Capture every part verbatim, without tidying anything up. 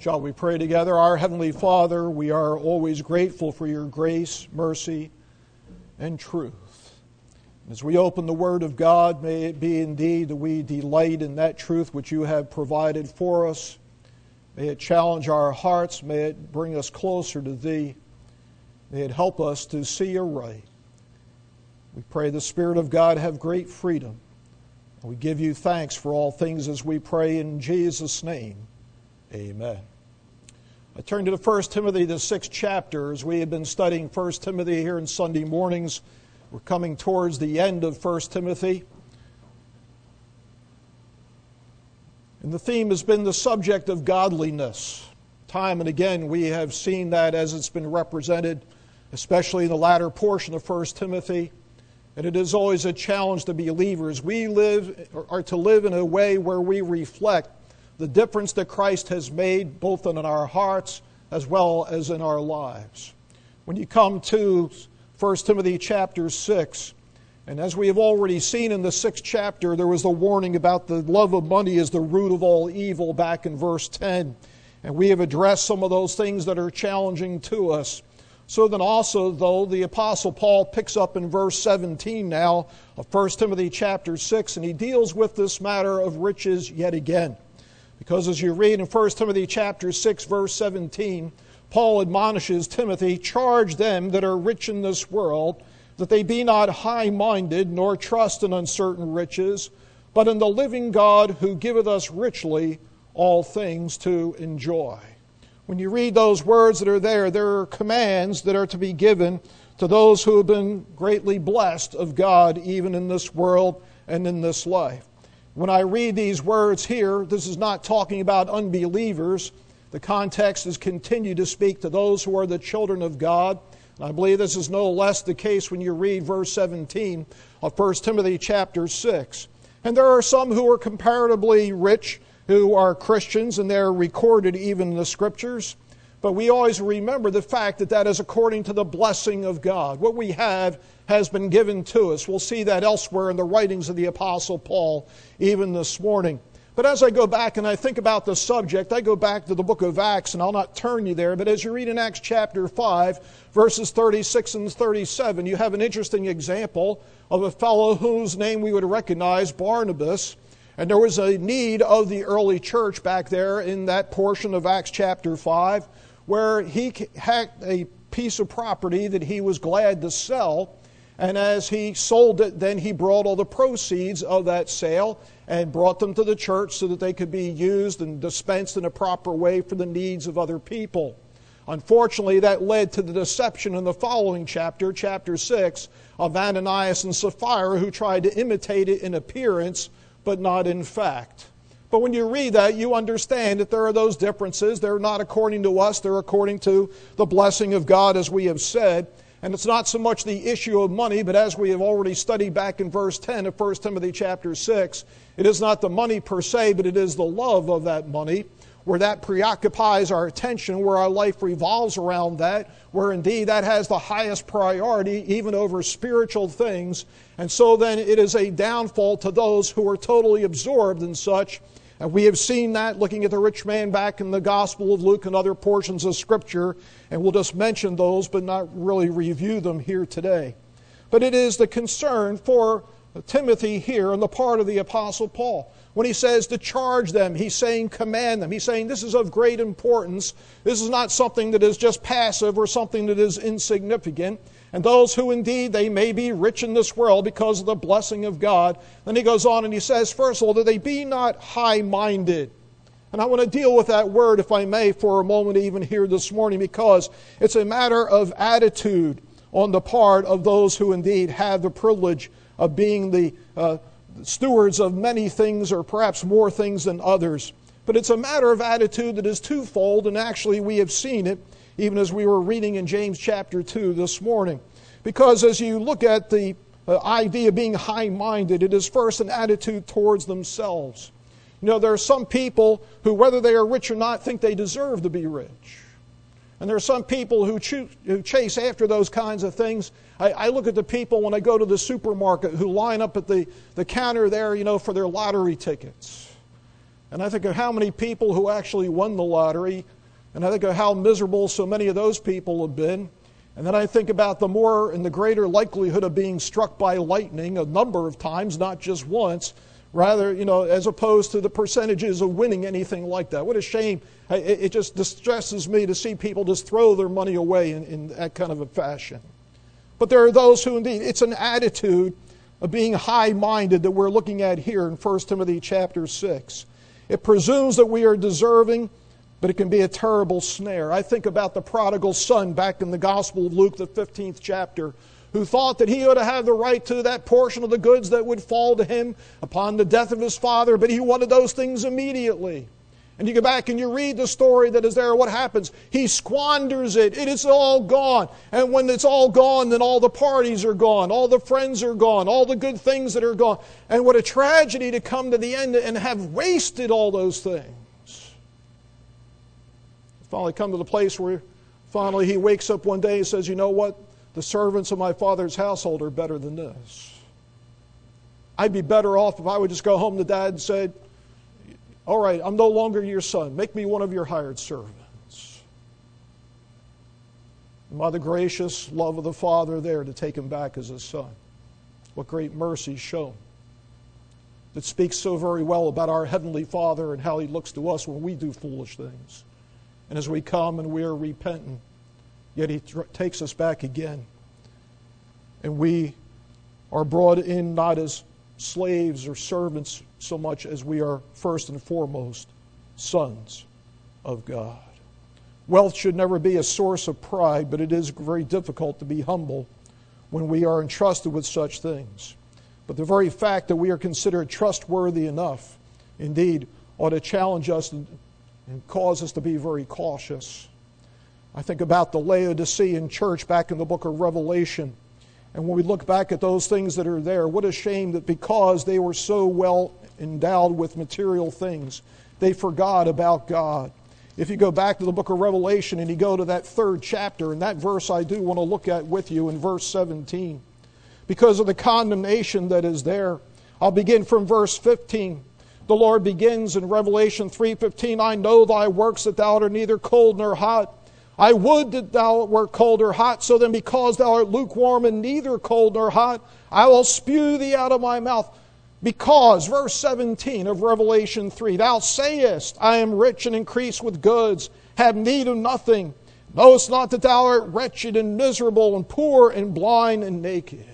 Shall we pray together? Our Heavenly Father, we are always grateful for your grace, mercy, and truth. As we open the Word of God, may it be indeed that we delight in that truth which you have provided for us. May it challenge our hearts. May it bring us closer to Thee. May it help us to see aright. We pray the Spirit of God have great freedom. We give you thanks for all things as we pray in Jesus' name. Amen. I turn to the First Timothy, the sixth chapter. As we have been studying First Timothy here in Sunday mornings, we're coming towards the end of First Timothy. And the theme has been the subject of godliness. Time and again we have seen that as it's been represented, especially in the latter portion of First Timothy. And it is always a challenge to believers. We live, are to live in a way where we reflect the difference that Christ has made both in our hearts as well as in our lives. When you come to First Timothy chapter six, and as we have already seen in the sixth chapter, there was the warning about the love of money is the root of all evil back in verse ten. And we have addressed some of those things that are challenging to us. So then also, though, the Apostle Paul picks up in verse seventeen now of First Timothy chapter six, and he deals with this matter of riches yet again. Because as you read in First Timothy chapter six, verse seventeen, Paul admonishes Timothy, charge them that are rich in this world, that they be not high-minded, nor trust in uncertain riches, but in the living God who giveth us richly all things to enjoy. When you read those words that are there, there are commands that are to be given to those who have been greatly blessed of God, even in this world and in this life. When I read these words here, this is not talking about unbelievers. The context is continue to speak to those who are the children of God. And I believe this is no less the case when you read verse seventeen of First Timothy chapter six. And there are some who are comparatively rich, who are Christians, and they're recorded even in the Scriptures. But we always remember the fact that that is according to the blessing of God. What we have has been given to us. We'll see that elsewhere in the writings of the Apostle Paul, even this morning. But as I go back and I think about the subject, I go back to the book of Acts, and I'll not turn you there, but as you read in Acts chapter five, verses thirty-six and thirty-seven, you have an interesting example of a fellow whose name we would recognize, Barnabas. And there was a need of the early church back there in that portion of Acts chapter five, where he had a piece of property that he was glad to sell. And as he sold it, then he brought all the proceeds of that sale and brought them to the church so that they could be used and dispensed in a proper way for the needs of other people. Unfortunately, that led to the deception in the following chapter, chapter six, of Ananias and Sapphira, who tried to imitate it in appearance, but not in fact. But when you read that, you understand that there are those differences. They're not according to us. They're according to the blessing of God, as we have said. And it's not so much the issue of money, but as we have already studied back in verse ten of First Timothy chapter six, it is not the money per se, but it is the love of that money, where that preoccupies our attention, where our life revolves around that, where indeed that has the highest priority, even over spiritual things. And so then it is a downfall to those who are totally absorbed in such. And we have seen that looking at the rich man back in the Gospel of Luke and other portions of Scripture, and we'll just mention those but not really review them here today. But it is the concern for Timothy here on the part of the Apostle Paul. When he says to charge them, he's saying command them. He's saying this is of great importance. This is not something that is just passive or something that is insignificant. And those who indeed they may be rich in this world because of the blessing of God. Then he goes on and he says, first of all, that they be not high-minded. And I want to deal with that word, if I may, for a moment even here this morning, because it's a matter of attitude on the part of those who indeed have the privilege of being the uh, stewards of many things, or perhaps more things than others. But it's a matter of attitude that is twofold, and actually we have seen it even as we were reading in James chapter two this morning. Because as you look at the uh, idea of being high-minded, it is first an attitude towards themselves. You know, there are some people who, whether they are rich or not, think they deserve to be rich. And there are some people who, cho- who chase after those kinds of things. I, I look at the people when I go to the supermarket who line up at the, the counter there, you know, for their lottery tickets. And I think of how many people who actually won the lottery, and I think of how miserable so many of those people have been. And then I think about the more and the greater likelihood of being struck by lightning a number of times, not just once, rather, you know, as opposed to the percentages of winning anything like that. What a shame. It, it just distresses me to see people just throw their money away in, in that kind of a fashion. But there are those who indeed, it's an attitude of being high-minded that we're looking at here in First Timothy chapter six. It presumes that we are deserving, but it can be a terrible snare. I think about the prodigal son back in the Gospel of Luke, the fifteenth chapter, who thought that he ought to have the right to that portion of the goods that would fall to him upon the death of his father, but he wanted those things immediately. And you go back and you read the story that is there. What happens? He squanders it. It is all gone. And when it's all gone, then all the parties are gone. All the friends are gone. All the good things that are gone. And what a tragedy to come to the end and have wasted all those things. Finally come to the place where finally he wakes up one day and says, you know what? The servants of my father's household are better than this. I'd be better off if I would just go home to Dad and said, all right, I'm no longer your son. Make me one of your hired servants. And by the gracious love of the Father there to take him back as his son. What great mercy shown. That speaks so very well about our Heavenly Father and how He looks to us when we do foolish things. And as we come and we are repentant, yet He tr- takes us back again. And we are brought in not as slaves or servants so much as we are first and foremost sons of God. Wealth should never be a source of pride, but it is very difficult to be humble when we are entrusted with such things. But the very fact that we are considered trustworthy enough, indeed, ought to challenge us and, and cause us to be very cautious. I think about the Laodicean church back in the book of Revelation. And when we look back at those things that are there, what a shame that because they were so well endowed with material things, they forgot about God. If you go back to the book of Revelation and you go to that third chapter, and that verse I do want to look at with you in verse seventeen, because of the condemnation that is there. I'll begin from verse fifteen. The Lord begins in Revelation three fifteen, I know thy works, that thou art neither cold nor hot. I would that thou wert cold or hot, so then because thou art lukewarm and neither cold nor hot, I will spew thee out of my mouth. Because, verse seventeen of Revelation three, thou sayest, I am rich and increase with goods, have need of nothing. Knowest not that thou art wretched and miserable and poor and blind and naked.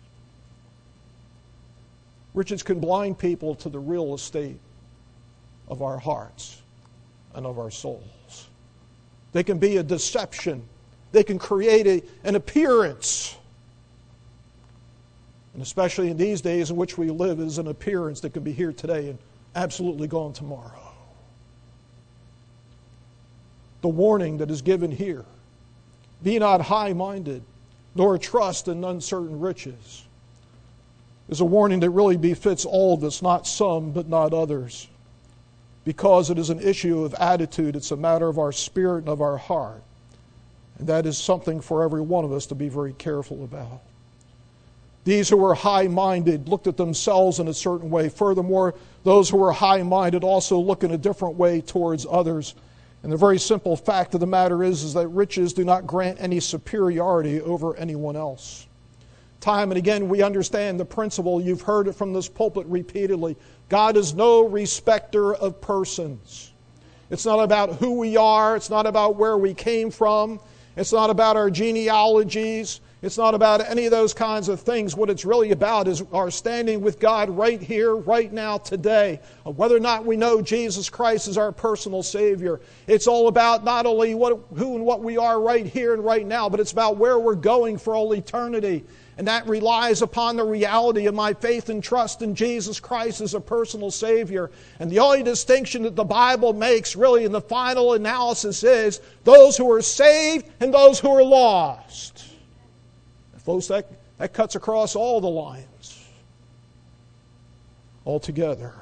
Riches can blind people to the real estate of our hearts and of our souls. They can be a deception. They can create a, an appearance. And especially in these days in which we live, is an appearance that can be here today and absolutely gone tomorrow. The warning that is given here, be not high-minded, nor trust in uncertain riches, is a warning that really befits all of us, not some, but not others. Because it is an issue of attitude. It's a matter of our spirit and of our heart. And that is something for every one of us to be very careful about. These who were high-minded looked at themselves in a certain way. Furthermore, those who were high-minded also look in a different way towards others. And the very simple fact of the matter is, is that riches do not grant any superiority over anyone else. Time and again we understand the principle. You've heard it from this pulpit repeatedly. God is no respecter of persons. It's not about who we are. It's not about where we came from. It's not about our genealogies. It's not about any of those kinds of things. What it's really about is our standing with God right here, right now, today. Whether or not we know Jesus Christ is our personal Savior. It's all about not only what, who and what we are right here and right now, but it's about where we're going for all eternity. And that relies upon the reality of my faith and trust in Jesus Christ as a personal Savior. And the only distinction that the Bible makes really in the final analysis is those who are saved and those who are lost. Folks, that, that cuts across all the lines altogether.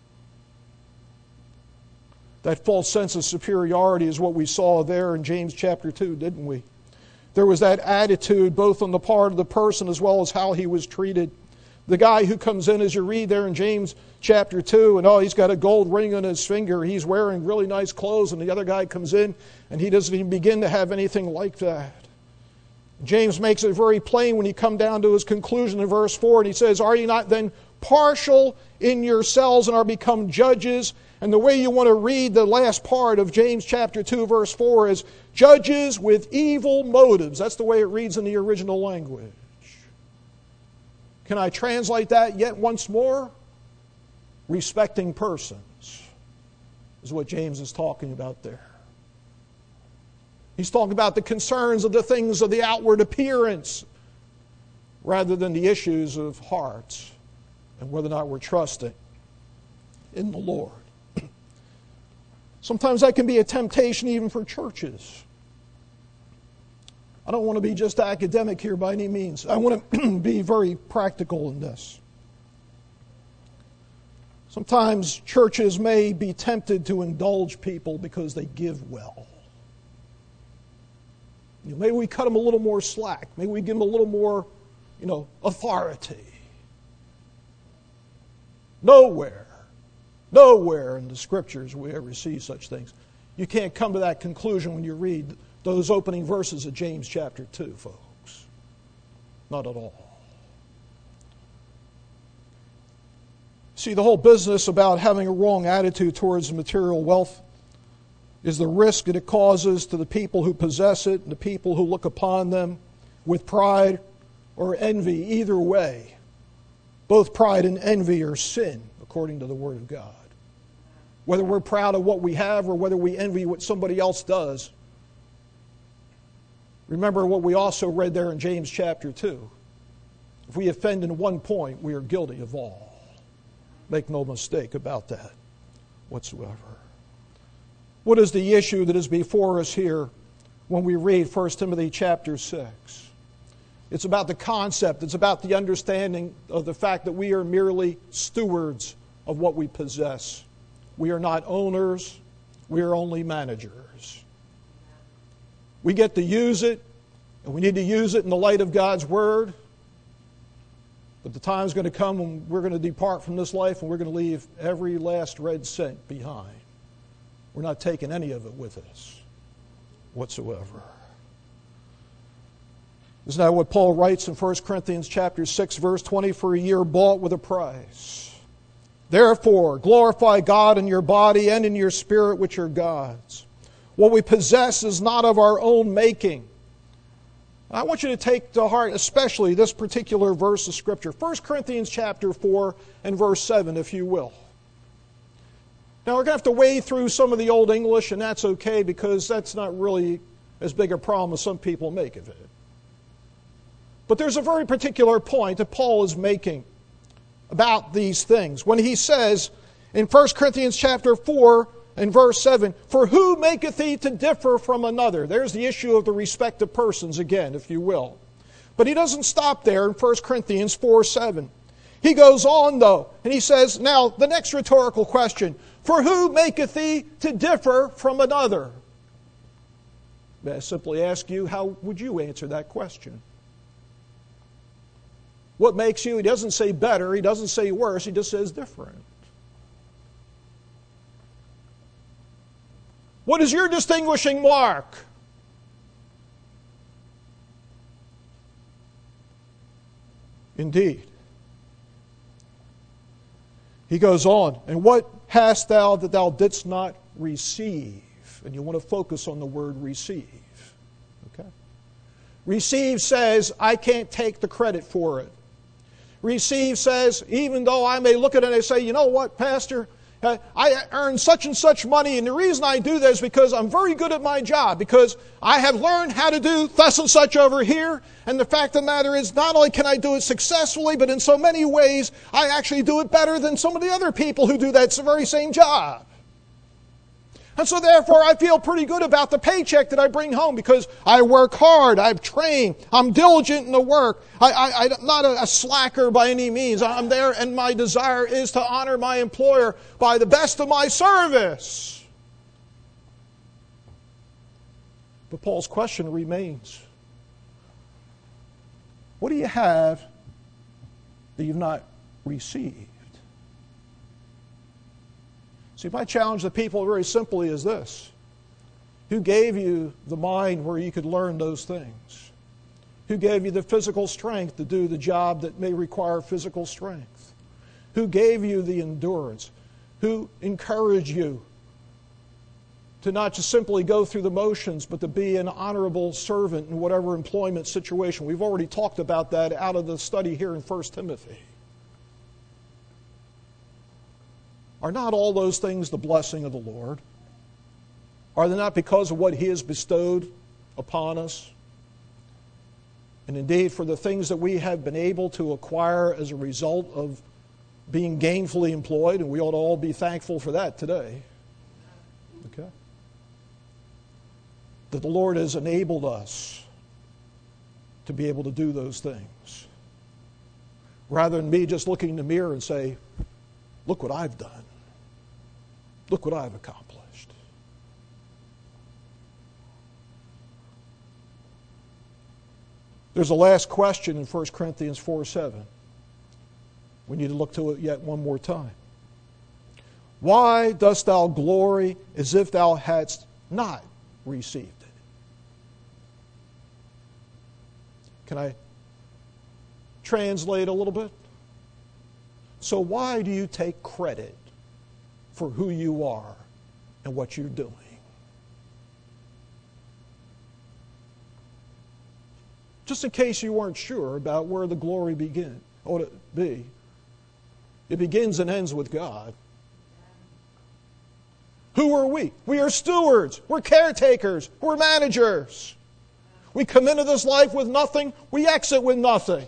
That false sense of superiority is what we saw there in James chapter two, didn't we? There was that attitude both on the part of the person as well as how he was treated. The guy who comes in, as you read there in James chapter two, and oh, he's got a gold ring on his finger, he's wearing really nice clothes, and the other guy comes in and he doesn't even begin to have anything like that. James makes it very plain when he comes down to his conclusion in verse four, and he says, "Are you not then partial in yourselves and are become judges?" And the way you want to read the last part of James chapter two, verse four is, "Judges with evil motives." That's the way it reads in the original language. Can I translate that yet once more? Respecting persons is what James is talking about there. He's talking about the concerns of the things of the outward appearance rather than the issues of hearts and whether or not we're trusting in the Lord. Sometimes that can be a temptation even for churches. I don't want to be just academic here by any means. I want to be very practical in this. Sometimes churches may be tempted to indulge people because they give well. You know, maybe we cut them a little more slack. Maybe we give them a little more, you know, authority. Nowhere, nowhere in the Scriptures will we ever see such things. You can't come to that conclusion when you read those opening verses of James chapter two, folks. Not at all. See, the whole business about having a wrong attitude towards material wealth is the risk that it causes to the people who possess it and the people who look upon them with pride or envy. Either way, both pride and envy are sin, according to the Word of God. Whether we're proud of what we have or whether we envy what somebody else does. Remember what we also read there in James chapter two. If we offend in one point, we are guilty of all. Make no mistake about that whatsoever. What is the issue that is before us here when we read First Timothy chapter six? It's about the concept. It's about the understanding of the fact that we are merely stewards of what we possess. We are not owners. We are only managers. We get to use it, and we need to use it in the light of God's Word. But the time is going to come when we're going to depart from this life and we're going to leave every last red cent behind. We're not taking any of it with us whatsoever. Isn't that what Paul writes in First Corinthians chapter six, verse twenty? "For a year bought with a price. Therefore, glorify God in your body and in your spirit, which are God's. What we possess is not of our own making." I want you to take to heart especially this particular verse of Scripture. First Corinthians chapter four and verse seven, if you will. Now, we're going to have to wade through some of the Old English, and that's okay because that's not really as big a problem as some people make of it. But there's a very particular point that Paul is making about these things when he says in First Corinthians chapter four and verse seven, "For who maketh thee to differ from another?" There's the issue of the respect of persons again, if you will. But he doesn't stop there in First Corinthians four seven. He goes on, though, and he says, now, the next rhetorical question, "For who maketh thee to differ from another?" May I simply ask you, how would you answer that question? What makes you, he doesn't say better, he doesn't say worse, he just says different. What is your distinguishing mark? Indeed. He goes on, "And what hast thou that thou didst not receive?" And you want to focus on the word receive. Okay? Receive says, I can't take the credit for it. Receive says, even though I may look at it and say, you know what, Pastor, Uh, I earn such and such money, and the reason I do that is because I'm very good at my job, because I have learned how to do thus and such over here, and the fact of the matter is not only can I do it successfully, but in so many ways I actually do it better than some of the other people who do that very same job. And so therefore I feel pretty good about the paycheck that I bring home because I work hard, I've trained, I'm diligent in the work. I, I, I'm not a, a slacker by any means. I'm there and my desire is to honor my employer by the best of my service. But Paul's question remains, what do you have that you've not received? See, my challenge to people very simply is this. Who gave you the mind where you could learn those things? Who gave you the physical strength to do the job that may require physical strength? Who gave you the endurance? Who encouraged you to not just simply go through the motions, but to be an honorable servant in whatever employment situation? We've already talked about that out of the study here in First Timothy. Are not all those things the blessing of the Lord? Are they not because of what He has bestowed upon us? And indeed, for the things that we have been able to acquire as a result of being gainfully employed, and we ought to all be thankful for that today. Okay? That the Lord has enabled us to be able to do those things. Rather than me just looking in the mirror and say, look what I've done. Look what I've accomplished. There's a last question in First Corinthians four seven. We need to look to it yet one more time. Why dost thou glory as if thou hadst not received it? Can I translate a little bit? So why do you take credit for who you are and what you're doing? Just in case you weren't sure about where the glory begin, ought to be. It begins and ends with God. Who are we? We are stewards. We're caretakers. We're managers. We come into this life with nothing. We exit with nothing.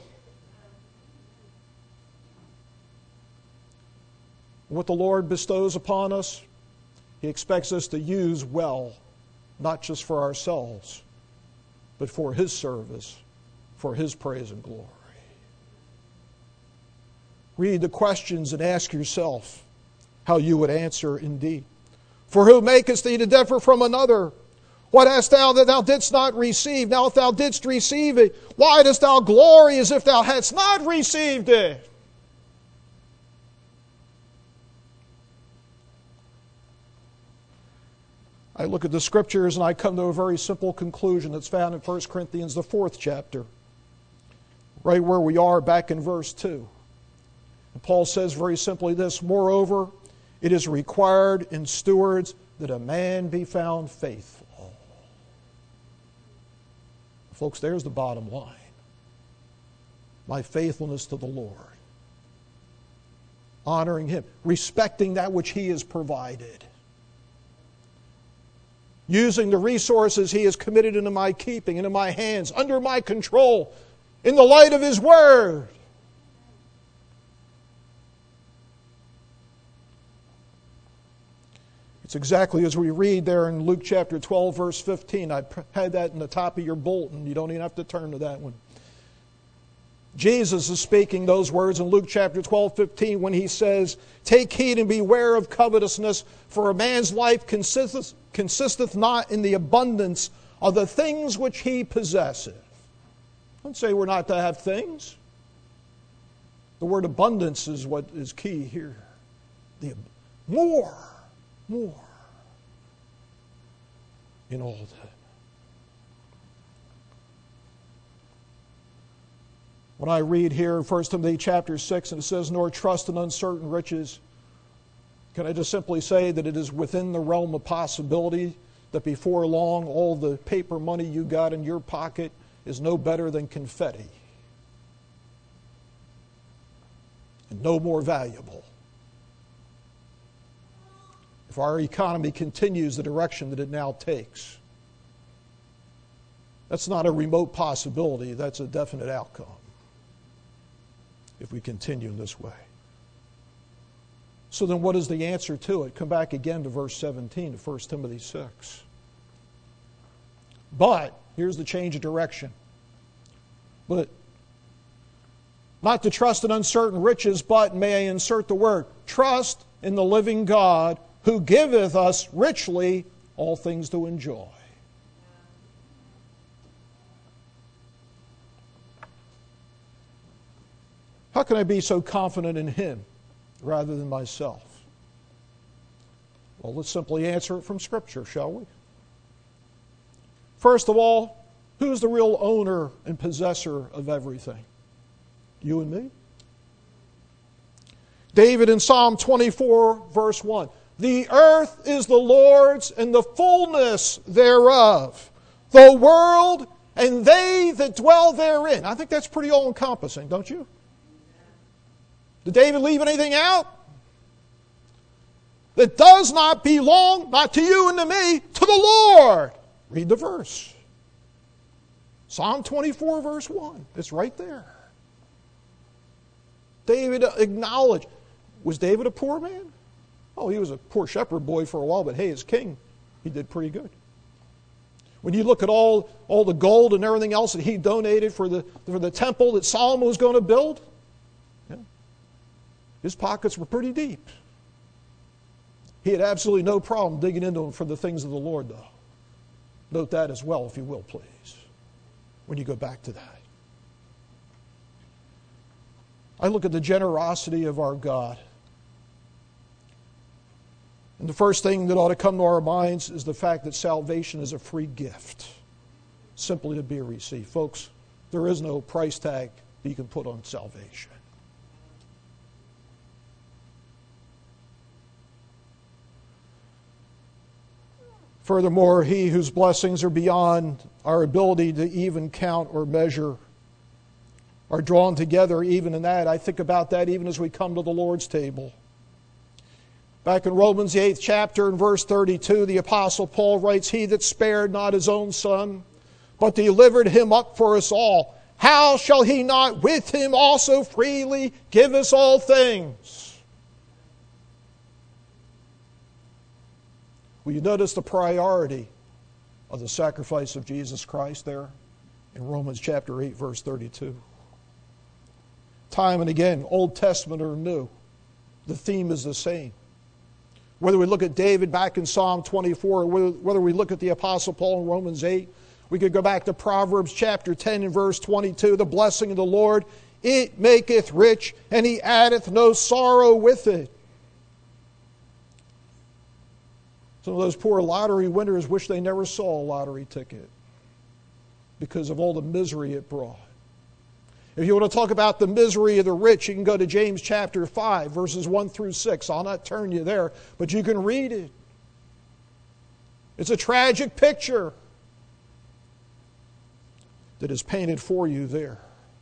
What the Lord bestows upon us, He expects us to use well, not just for ourselves, but for His service, for His praise and glory. Read the questions and ask yourself how you would answer indeed. For who makest thee to differ from another? What hast thou that thou didst not receive? Now if thou didst receive it, why dost thou glory as if thou hadst not received it? I look at the Scriptures and I come to a very simple conclusion that's found in First Corinthians, the fourth chapter, right where we are back in verse two. And Paul says very simply this, moreover, it is required in stewards that a man be found faithful. Folks, there's the bottom line. My faithfulness to the Lord. Honoring Him. Respecting that which He has provided. Using the resources He has committed into my keeping, into my hands, under my control, in the light of His Word. It's exactly as we read there in Luke chapter twelve, verse fifteen. I had that in the top of your bulletin. You don't even have to turn to that one. Jesus is speaking those words in Luke chapter twelve, fifteen when He says, take heed and beware of covetousness, for a man's life consisteth, consisteth not in the abundance of the things which he possesseth. Don't say we're not to have things. The word abundance is what is key here. The more. More in all that. When I read here in First Timothy chapter six, and it says, nor trust in uncertain riches, can I just simply say that it is within the realm of possibility that before long all the paper money you got in your pocket is no better than confetti and no more valuable. If our economy continues the direction that it now takes. That's not a remote possibility, that's a definite outcome if we continue in this way. So then what is the answer to it? Come back again to verse seventeen of First Timothy six. But, here's the change of direction. But, not to trust in uncertain riches, but, may I insert the word, trust in the living God, who giveth us richly all things to enjoy. How can I be so confident in Him rather than myself? Well, let's simply answer it from Scripture, shall we? First of all, who's the real owner and possessor of everything? You and me? David in Psalm twenty-four, verse one. The earth is the Lord's and the fullness thereof, the world and they that dwell therein. I think that's pretty all-encompassing, don't you? Did David leave anything out? That does not belong, not to you and to me, to the Lord. Read the verse. Psalm twenty-four, verse one. It's right there. David acknowledged. Was David a poor man? Oh, he was a poor shepherd boy for a while, but hey, as king, he did pretty good. When you look at all, all the gold and everything else that he donated for the, for the temple that Solomon was going to build, yeah, his pockets were pretty deep. He had absolutely no problem digging into them for the things of the Lord, though. Note that as well, if you will, please, when you go back to that. I look at the generosity of our God. And the first thing that ought to come to our minds is the fact that salvation is a free gift, simply to be received. Folks, there is no price tag that you can put on salvation. Furthermore, He whose blessings are beyond our ability to even count or measure are drawn together even in that. I think about that even as we come to the Lord's table. Back in Romans, the eighth chapter, in verse thirty-two, the Apostle Paul writes, He that spared not His own Son, but delivered Him up for us all, how shall He not with Him also freely give us all things? Will you notice the priority of the sacrifice of Jesus Christ there in Romans chapter eight, verse thirty-two? Time and again, Old Testament or New, the theme is the same. Whether we look at David back in Psalm twenty-four, or whether we look at the Apostle Paul in Romans eight, we could go back to Proverbs chapter ten and verse twenty-two, the blessing of the Lord, it maketh rich, and He addeth no sorrow with it. Some of those poor lottery winners wish they never saw a lottery ticket because of all the misery it brought. If you want to talk about the misery of the rich, you can go to James chapter five, verses one through six. I'll not turn you there, but you can read it. It's a tragic picture that is painted for you there.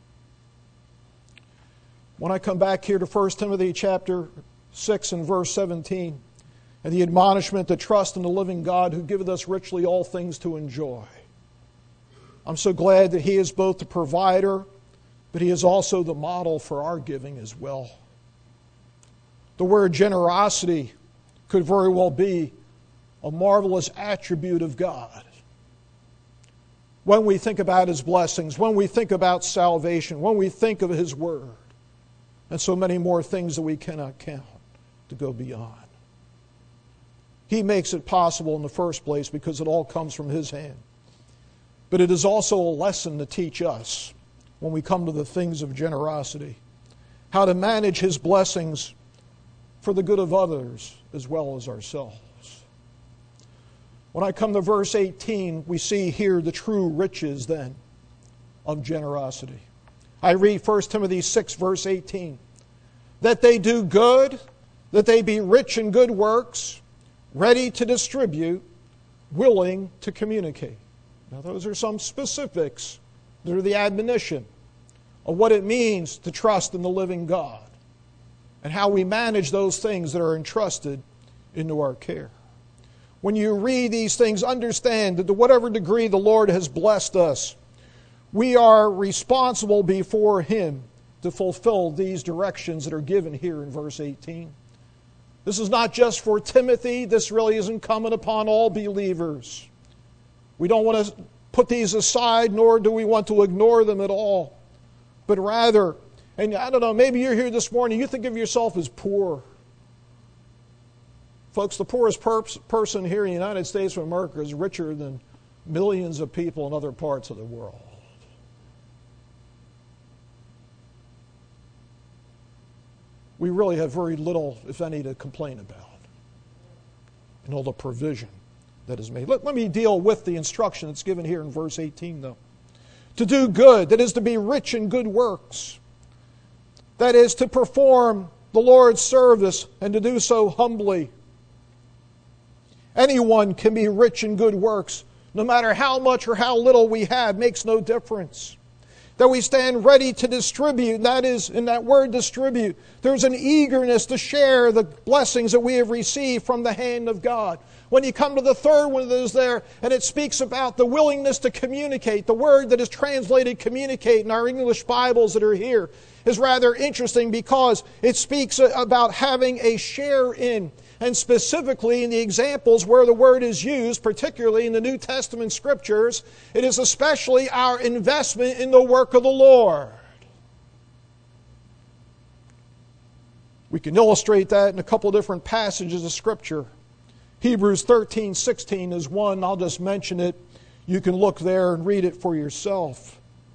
When I come back here to First Timothy chapter six and verse seventeen, and the admonishment to trust in the living God who giveth us richly all things to enjoy. I'm so glad that He is both the provider, but He is also the model for our giving as well. The word generosity could very well be a marvelous attribute of God. When we think about His blessings, when we think about salvation, when we think of His Word, and so many more things that we cannot count to go beyond. He makes it possible in the first place because it all comes from His hand. But it is also a lesson to teach us when we come to the things of generosity, how to manage His blessings for the good of others as well as ourselves. When I come to verse eighteen, we see here the true riches then of generosity. I read First Timothy six, verse eighteen. That they do good, that they be rich in good works, ready to distribute, willing to communicate. Now those are some specifics. They're the admonition of what it means to trust in the living God and how we manage those things that are entrusted into our care. When you read these things, understand that to whatever degree the Lord has blessed us, we are responsible before Him to fulfill these directions that are given here in verse eighteen. This is not just for Timothy. This really isn't coming upon all believers. We don't want to put these aside, nor do we want to ignore them at all. But rather, and I don't know, maybe you're here this morning, you think of yourself as poor. Folks, the poorest per- person here in the United States of America is richer than millions of people in other parts of the world. we really have very little, if any, to complain about in all the provision that is made. Let, let me deal with the instruction that's given here in verse eighteen, though. To do good, that is to be rich in good works. That is to perform the Lord's service and to do so humbly. Anyone can be rich in good works, no matter how much or how little we have, makes no difference. That we stand ready to distribute, that is, in that word distribute, there's an eagerness to share the blessings that we have received from the hand of God. When you come to the third one that is there, and it speaks about the willingness to communicate, the word that is translated communicate in our English Bibles that are here is rather interesting because it speaks about having a share in. And specifically in the examples where the word is used, particularly in the New Testament Scriptures, it is especially our investment in the work of the Lord. We can illustrate that in a couple different passages of Scripture. Hebrews thirteen sixteen is one. I'll just mention it. You can look there and read it for yourself.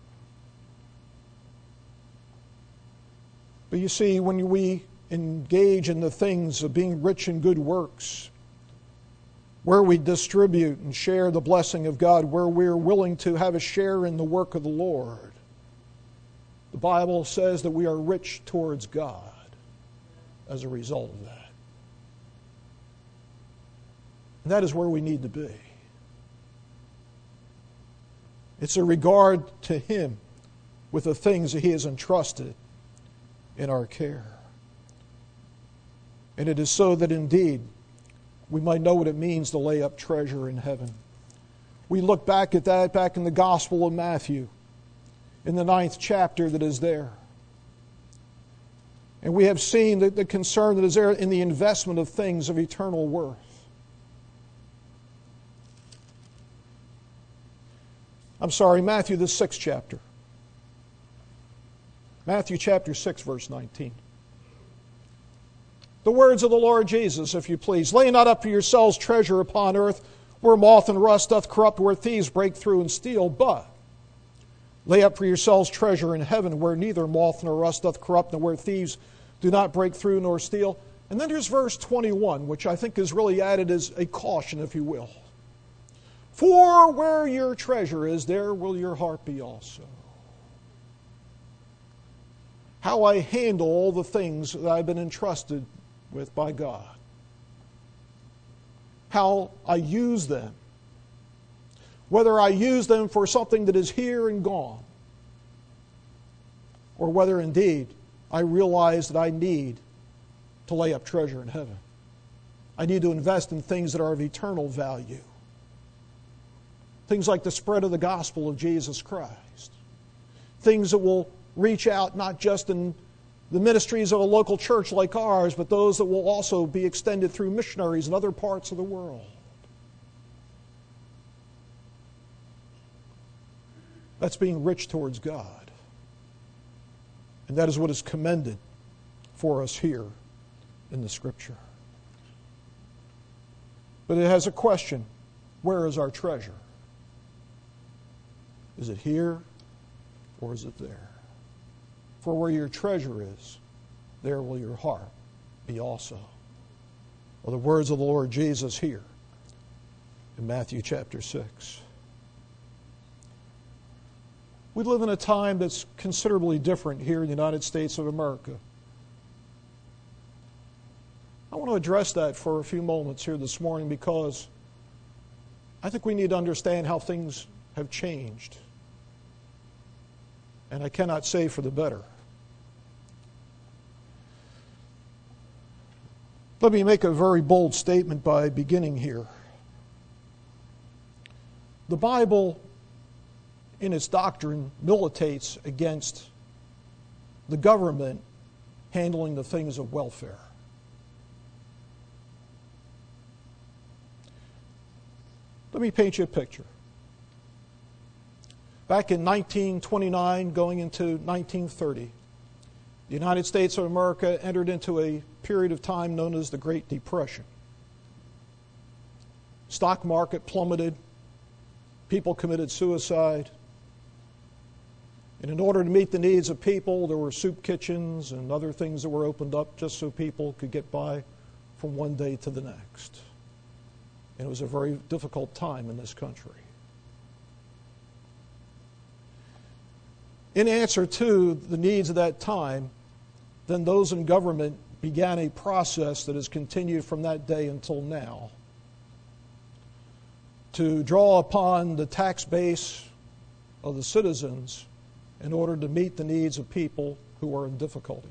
But you see, when we engage in the things of being rich in good works, where we distribute and share the blessing of God, where we're willing to have a share in the work of the Lord, the Bible says that we are rich towards God as a result of that. And that is where we need to be. It's a regard to Him with the things that He has entrusted in our care. And it is so that indeed we might know what it means to lay up treasure in heaven. We look back at that back in the Gospel of Matthew, in the ninth chapter that is there. And we have seen the, the concern that is there in the investment of things of eternal worth. I'm sorry, Matthew, the sixth chapter. Matthew chapter six, verse nineteen. The words of the Lord Jesus, if you please. Lay not up for yourselves treasure upon earth, where moth and rust doth corrupt, where thieves break through and steal, but lay up for yourselves treasure in heaven, where neither moth nor rust doth corrupt, and where thieves do not break through nor steal. And then there's verse twenty-one, which I think is really added as a caution, if you will. For where your treasure is, there will your heart be also. How I handle all the things that I've been entrusted with by God. How I use them. Whether I use them for something that is here and gone, or whether indeed I realize that I need to lay up treasure in heaven. I need to invest in things that are of eternal value. Things like the spread of the gospel of Jesus Christ. Things that will reach out not just in the ministries of a local church like ours, but those that will also be extended through missionaries in other parts of the world. That's being rich towards God. And that is what is commended for us here in the Scripture. But it has a question. Where is our treasure? Is it here or is it there? For where your treasure is, there will your heart be also. Or the words of the Lord Jesus here in Matthew chapter six. We live in a time that's considerably different here in the United States of America. I want to address that for a few moments here this morning because I think we need to understand how things have changed. And I cannot say for the better. Let me make a very bold statement by beginning here. The Bible, in its doctrine, militates against the government handling the things of welfare. Let me paint you a picture. Back in nineteen twenty-nine, going into nineteen thirty, the United States of America entered into a period of time known as the Great Depression. Stock market plummeted. People committed suicide. And in order to meet the needs of people, there were soup kitchens and other things that were opened up just so people could get by from one day to the next. And it was a very difficult time in this country. In answer to the needs of that time, then those in government began a process that has continued from that day until now to draw upon the tax base of the citizens in order to meet the needs of people who are in difficulty.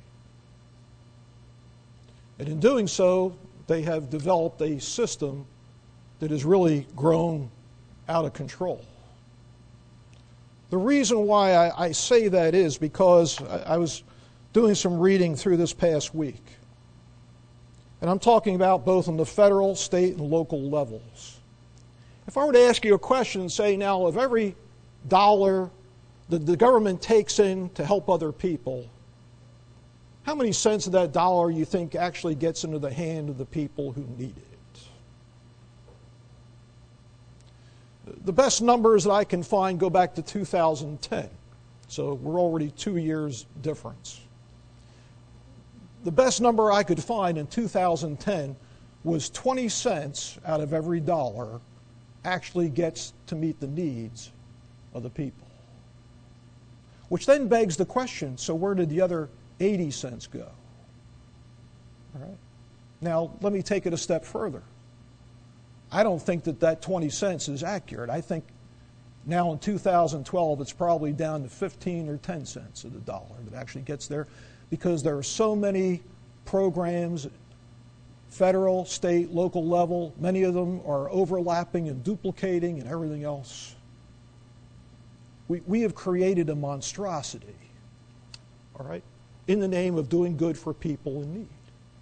And in doing so, they have developed a system that has really grown out of control. The reason why I, I say that is because I, I was doing some reading through this past week. And I'm talking about both on the federal, state, and local levels. If I were to ask you a question and say, now, of every dollar that the government takes in to help other people, how many cents of that dollar you think actually gets into the hand of the people who need it? The best numbers that I can find go back to two thousand ten. So we're already two years difference. The best number I could find in two thousand ten was twenty cents out of every dollar actually gets to meet the needs of the people. Which then begs the question, so where did the other eighty cents go? All right. Now, let me take it a step further. I don't think that that twenty cents is accurate. I think now in two thousand twelve it's probably down to fifteen or ten cents of the dollar that actually gets there, because there are so many programs, federal, state, local level, many of them are overlapping and duplicating and everything else. We, we have created a monstrosity, all right, in the name of doing good for people in need.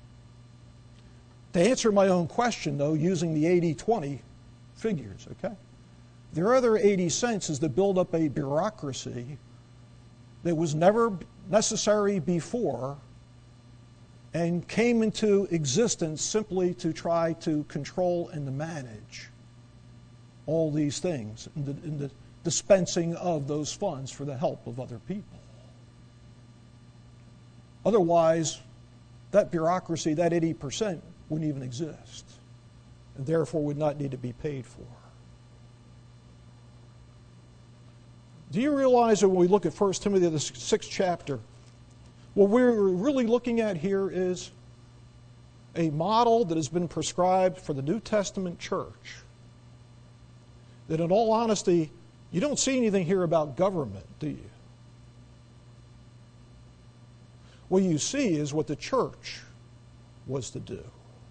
To answer my own question, though, using the eighty twenty figures, okay, their other eighty cents is to build up a bureaucracy that was never necessary before and came into existence simply to try to control and to manage all these things in the, in the dispensing of those funds for the help of other people. Otherwise, that bureaucracy, that eighty percent, wouldn't even exist, and therefore would not need to be paid for. Do you realize that when we look at First Timothy, the sixth chapter, what we're really looking at here is a model that has been prescribed for the New Testament church, that in all honesty, you don't see anything here about government, do you? What you see is what the church was to do.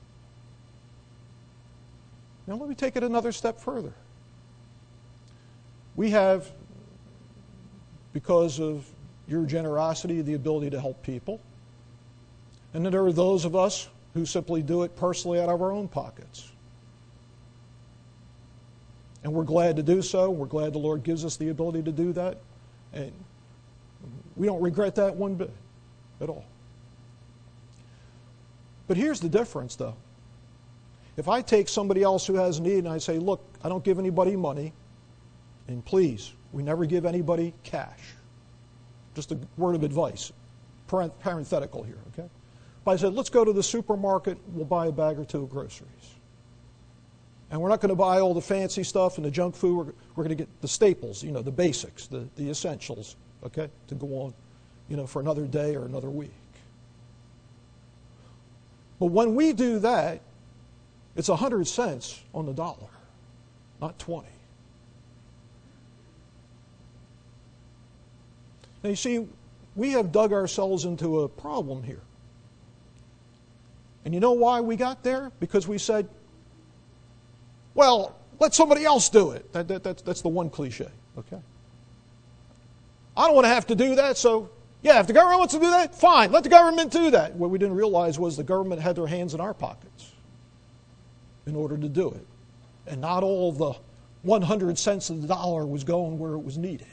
Now let me take it another step further. We have, because of your generosity, the ability to help people. And then there are those of us who simply do it personally out of our own pockets. And we're glad to do so. We're glad the Lord gives us the ability to do that. And we don't regret that one bit at all. But here's the difference, though. If I take somebody else who has need and I say, look, I don't give anybody money, and please, we never give anybody cash. Just a word of advice, parenthetical here, okay? But I said, let's go to the supermarket, we'll buy a bag or two of groceries. And we're not going to buy all the fancy stuff and the junk food. We're, we're going to get the staples, you know, the basics, the, the essentials, okay, to go on, you know, for another day or another week. But when we do that, it's one hundred cents on the dollar, not twenty. Now, you see, we have dug ourselves into a problem here. And you know why we got there? Because we said, well, let somebody else do it. That, that, that's, that's the one cliche, okay? I don't want to have to do that, so, yeah, if the government wants to do that, fine, let the government do that. What we didn't realize was the government had their hands in our pockets in order to do it. And not all the one hundred cents of the dollar was going where it was needed.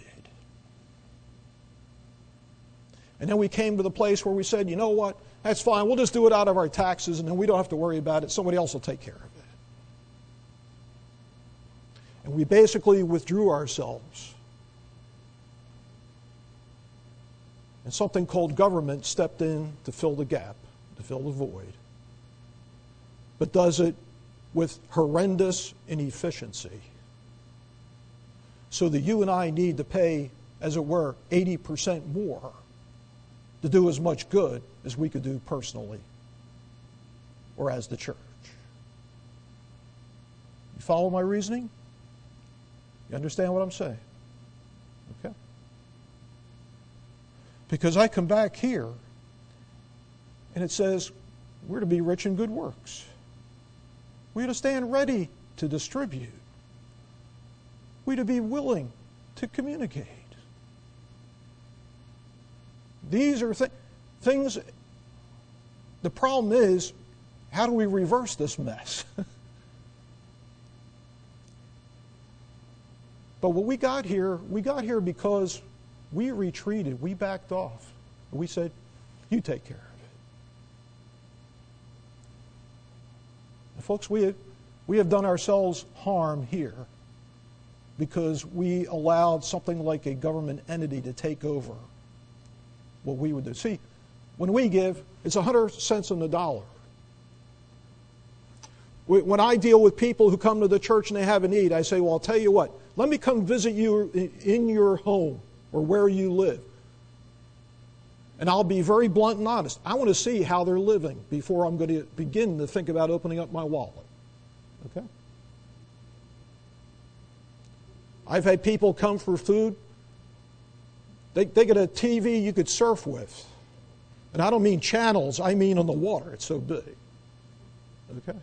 And then we came to the place where we said, you know what, that's fine, we'll just do it out of our taxes and then we don't have to worry about it, somebody else will take care of it. And we basically withdrew ourselves And something called government stepped in to fill the gap, to fill the void. But does it with horrendous inefficiency. So that you and I need to pay, as it were, eighty percent more to do as much good as we could do personally or as the church. You follow my reasoning? You understand what I'm saying? Okay. Because I come back here and it says we're to be rich in good works. We're to stand ready to distribute. We're to be willing to communicate. These are th- things, the problem is, how do we reverse this mess? But what we got here, we got here because we retreated, we backed off. We said, you take care of it. And folks, we have, we have done ourselves harm here because we allowed something like a government entity to take over what we would do. See, when we give, it's one hundred cents on the dollar. When I deal with people who come to the church and they have a need, I say, well, I'll tell you what, let me come visit you in your home or where you live. And I'll be very blunt and honest. I want to see how they're living before I'm going to begin to think about opening up my wallet. Okay? I've had people come for food. They, they get a T V you could surf with. And I don't mean channels, I mean on the water. It's so big. Okay?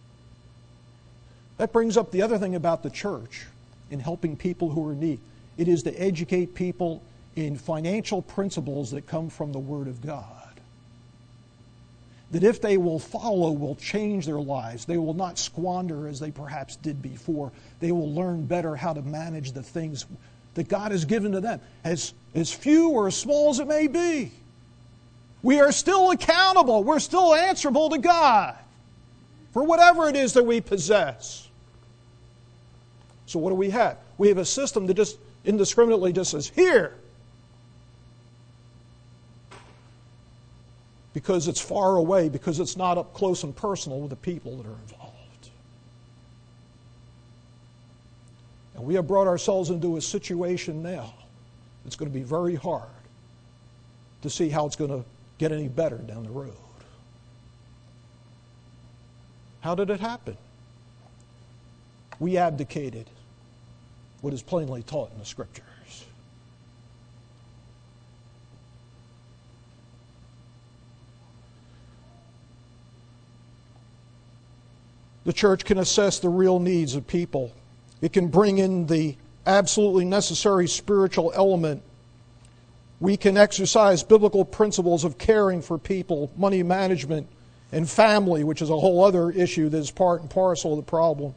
That brings up the other thing about the church in helping people who are in need. It is to educate people in financial principles that come from the Word of God. That if they will follow, will change their lives. They will not squander as they perhaps did before. They will learn better how to manage the things that God has given to them, as, as few or as small as it may be. We are still accountable. We're still answerable to God for whatever it is that we possess. So what do we have? We have a system that just indiscriminately just says, here. Because it's far away, because it's not up close and personal with the people that are involved. And we have brought ourselves into a situation now that's going to be very hard to see how it's going to get any better down the road. How did it happen? We abdicated what is plainly taught in the Scriptures. The church can assess the real needs of people. It can bring in the absolutely necessary spiritual element. We can exercise biblical principles of caring for people, money management, and family, which is a whole other issue that is part and parcel of the problem.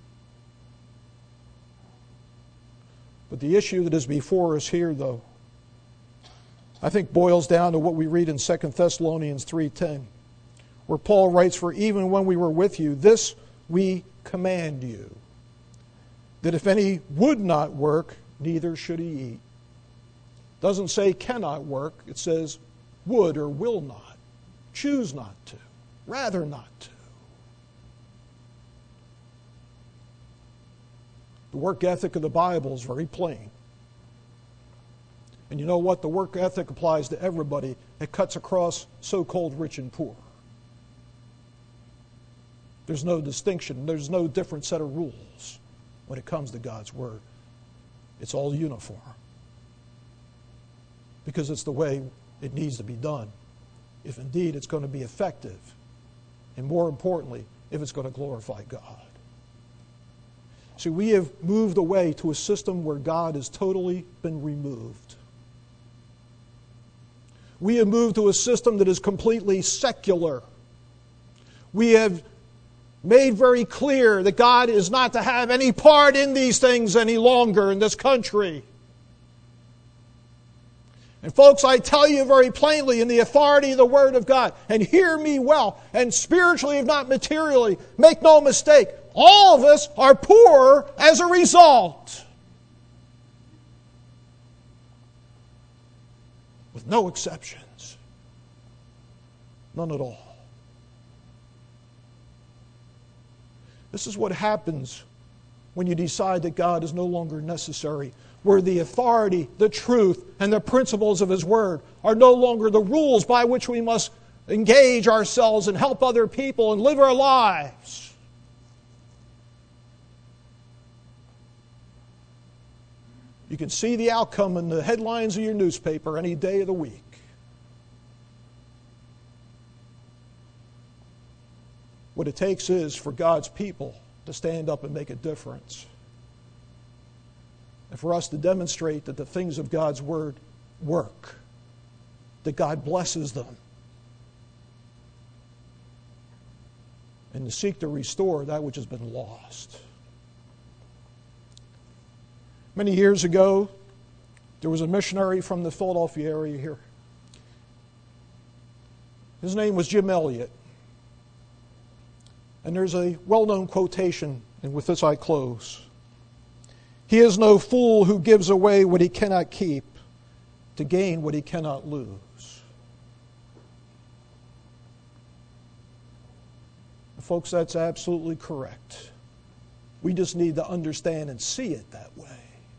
But the issue that is before us here, though, I think boils down to what we read in Second Thessalonians three ten, where Paul writes, "For even when we were with you, this we command you, that if any would not work, neither should he eat." Doesn't say cannot work, it says would or will not, choose not to, rather not to. The work ethic of the Bible is very plain. And you know what? The work ethic applies to everybody. It cuts across so-called rich and poor. There's no distinction. There's no different set of rules when it comes to God's Word. It's all uniform. Because it's the way it needs to be done, if indeed it's going to be effective, and more importantly, if it's going to glorify God. See, we have moved away to a system where God has totally been removed. We have moved to a system that is completely secular. We have made very clear that God is not to have any part in these things any longer in this country. And folks, I tell you very plainly in the authority of the Word of God, and hear me well, and spiritually if not materially, make no mistake, all of us are poor as a result. with no exceptions. None at all. This is what happens when you decide that God is no longer necessary, where the authority, the truth, and the principles of His Word are no longer the rules by which we must engage ourselves and help other people and live our lives. You can see the outcome in the headlines of your newspaper any day of the week. What it takes is for God's people to stand up and make a difference. And for us to demonstrate that the things of God's Word work, that God blesses them, and to seek to restore that which has been lost. Many years ago, there was a missionary from the Philadelphia area here. His name was Jim Elliot. And there's a well-known quotation, and with this I close. He is no fool who gives away what he cannot keep to gain what he cannot lose. Folks, that's absolutely correct. We just need to understand and see it that way.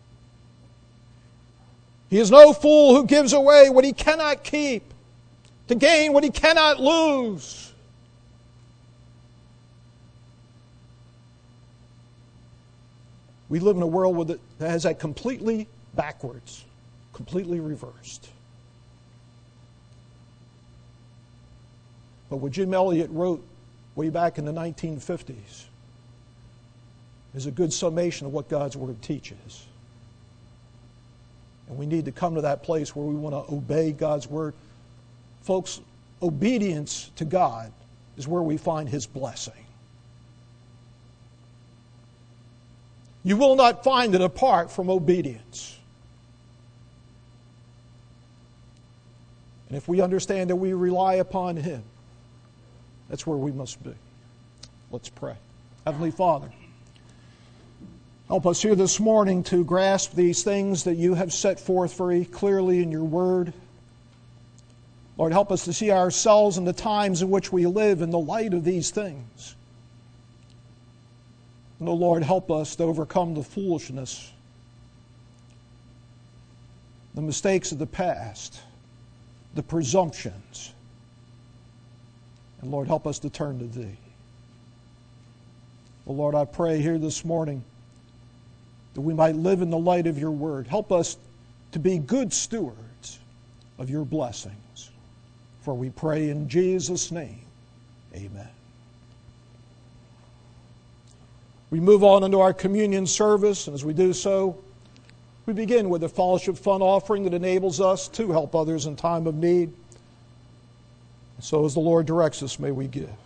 He is no fool who gives away what he cannot keep to gain what he cannot lose. We live in a world with it that has that completely backwards, completely reversed. But what Jim Elliot wrote way back in the nineteen fifties is a good summation of what God's Word teaches. And we need to come to that place where we want to obey God's Word. Folks, obedience to God is where we find His blessing. You will not find it apart from obedience. And if we understand that we rely upon Him, that's where we must be. Let's pray. Heavenly Father, help us here this morning to grasp these things that You have set forth very clearly in Your Word. Lord, help us to see ourselves in the times in which we live in the light of these things. And, oh Lord, help us to overcome the foolishness, the mistakes of the past, the presumptions. And Lord, help us to turn to Thee. Oh Lord, I pray here this morning that we might live in the light of Your Word. Help us to be good stewards of Your blessings. For we pray in Jesus' name, amen. We move on into our communion service, and as we do so, we begin with a fellowship fund offering that enables us to help others in time of need. So as the Lord directs us, may we give.